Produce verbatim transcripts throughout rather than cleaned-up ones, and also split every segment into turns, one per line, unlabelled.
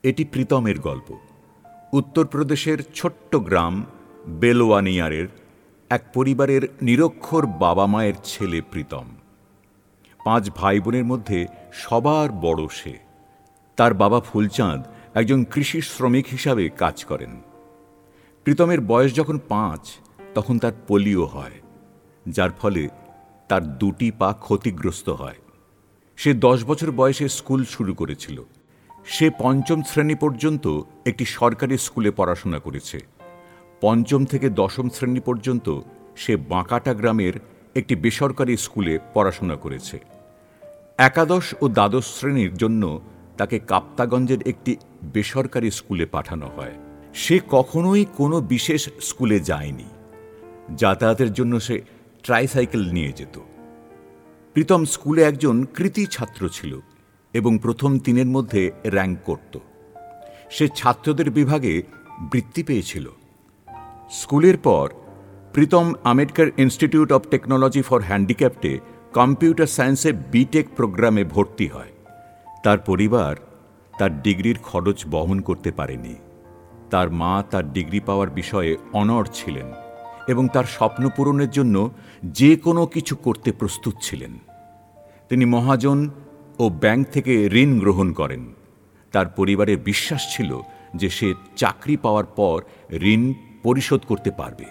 এটি প্রীতমের গল্প। উত্তরপ্রদেশের ছোট্ট গ্রাম বেলওয়ানিয়ারের এক পরিবারের নিরক্ষর বাবা মায়ের ছেলে প্রীতম। পাঁচ ভাই বোনের মধ্যে সবার বড় সে। তার বাবা ফুলচাঁদ একজন কৃষি শ্রমিক হিসাবে কাজ করেন। প্রীতমের বয়স যখন পাঁচ তখন তার পোলিও হয়, যার ফলে তার দুটি পা ক্ষতিগ্রস্ত হয়। সে দশ বছর বয়সে স্কুল শুরু করেছিল। সে পঞ্চম শ্রেণী পর্যন্ত একটি সরকারি স্কুলে পড়াশোনা করেছে। পঞ্চম থেকে দশম শ্রেণী পর্যন্ত সে বাঁকাটা গ্রামের একটি বেসরকারি স্কুলে পড়াশোনা করেছে। একাদশ ও দ্বাদশ শ্রেণীর জন্য তাকে কাপ্তাগঞ্জের একটি বেসরকারি স্কুলে পাঠানো হয়। সে কখনোই কোনো বিশেষ স্কুলে যায়নি। যাতায়াতের জন্য সে ট্রাইসাইকেল নিয়ে যেত। প্রীতম স্কুলে একজন কৃতী ছাত্র ছিল এবং প্রথম তিনের মধ্যে র্যাঙ্ক করত। সে ছাত্রদের বিভাগে বৃত্তি পেয়েছিল। স্কুলের পর Pritam Ambedkar institute of technology for হ্যান্ডিক্যাপ্টে কম্পিউটার সায়েন্সে বিটেক প্রোগ্রামে ভর্তি হয়। তার পরিবার তার ডিগ্রির খরচ বহন করতে পারেনি। তার মা তার ডিগ্রি পাওয়ার বিষয়ে অনড় ছিলেন এবং তার স্বপ্ন পূরণের জন্য যে কোনো কিছু করতে প্রস্তুত ছিলেন। তিনি মহাজন ও ব্যাংক থেকে ঋণ গ্রহণ করেন। তার পরিবারের বিশ্বাস ছিল যে সে চাকরি পাওয়ার পর ঋণ পরিশোধ করতে পারবে।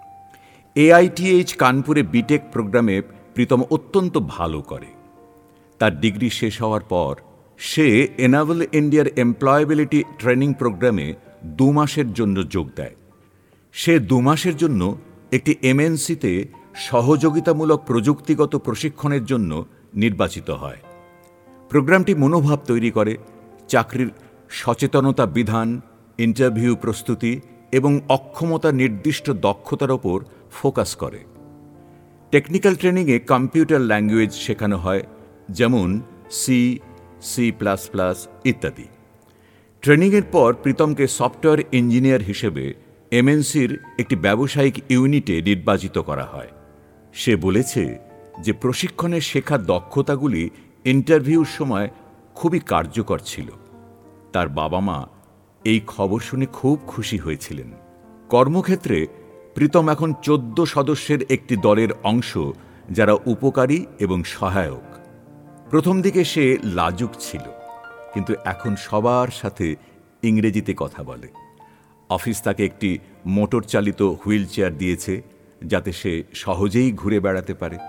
এআইটিএইচ কানপুরে বিটেক প্রোগ্রামে প্রীতম অত্যন্ত ভালো করে। তার ডিগ্রি শেষ হওয়ার পর সে এনাবল ইন্ডিয়ার এমপ্লয়াবিলিটি ট্রেনিং প্রোগ্রামে দু মাসের জন্য যোগ দেয়। সে দু মাসের জন্য একটি এমএনসিতে সহযোগিতামূলক প্রযুক্তিগত প্রশিক্ষণের জন্য নির্বাচিত হয়। প্রোগ্রামটি মনোভাব তৈরি করে, চাকরির সচেতনতা বিধান, ইন্টারভিউ প্রস্তুতি এবং অক্ষমতা নির্দিষ্ট দক্ষতার ওপর ফোকাস করে। টেকনিক্যাল ট্রেনিংয়ে কম্পিউটার ল্যাঙ্গুয়েজ শেখানো হয়, যেমন সি, সি প্লাস প্লাস ইত্যাদি। ট্রেনিংয়ের পর প্রীতমকে সফটওয়্যার ইঞ্জিনিয়ার হিসেবে এমএনসির একটি ব্যবসায়িক ইউনিটে নির্বাচিত করা হয়। সে বলেছে যে প্রশিক্ষণে শেখা দক্ষতাগুলি ইন্টারভিউর সময় খুবই কার্যকর ছিল। তার বাবা মা এই খবর শুনে খুব খুশি হয়েছিলেন। কর্মক্ষেত্রে প্রীতম এখন চোদ্দ সদস্যের একটি দলের অংশ, যারা উপকারী এবং সহায়ক। প্রথম দিকে সে লাজুক ছিল, কিন্তু এখন সবার সাথে ইংরেজিতে কথা বলে। অফিস তাকে একটি মোটর চালিত হুইল চেয়ার দিয়েছে, যাতে সে সহজেই ঘুরে বেড়াতে পারে।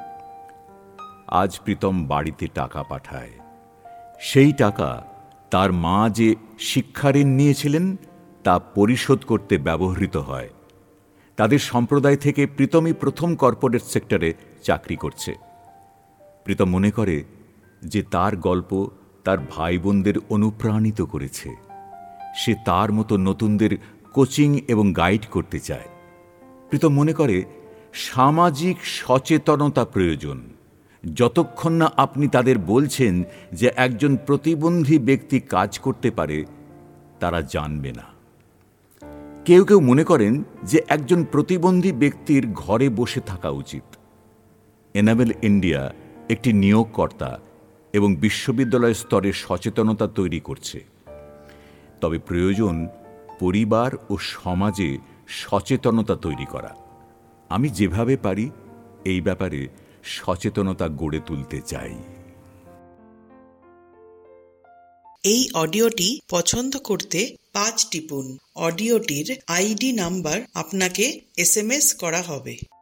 আজ প্রীতম বাড়িতে টাকা পাঠায়। সেই টাকা তার মা যে শিক্ষা ঋণ নিয়েছিলেন তা পরিশোধ করতে ব্যবহৃত হয়। তাদের সম্প্রদায় থেকে প্রীতমই প্রথম কর্পোরেট সেক্টরে চাকরি করছে। প্রীতম মনে করে যে তার গল্প তার ভাই বোনদের অনুপ্রাণিত করেছে। সে তার মতো নতুনদের কোচিং এবং গাইড করতে চায়। প্রীতম মনে করে সামাজিক সচেতনতা প্রয়োজন। যতক্ষণ না আপনি তাদের বলছেন যে একজন প্রতিবন্ধী ব্যক্তি কাজ করতে পারে, তারা জানবে না। কেউ কেউ মনে করেন যে একজন প্রতিবন্ধী ব্যক্তির ঘরে বসে থাকা উচিত। এনাবেল ইন্ডিয়া একটি নিয়োগকর্তা এবং বিশ্ববিদ্যালয় স্তরে সচেতনতা তৈরি করছে। তবে প্রয়োজন পরিবার ও সমাজে সচেতনতা তৈরি করা। আমি যেভাবে পারি এই ব্যাপারে সচেতনতা গড়ে তুলতে চাই।
এই অডিওটি পছন্দ করতে পাঁচ টিপুন। অডিওটির আইডি নাম্বার আপনাকে এসএমএস করা হবে।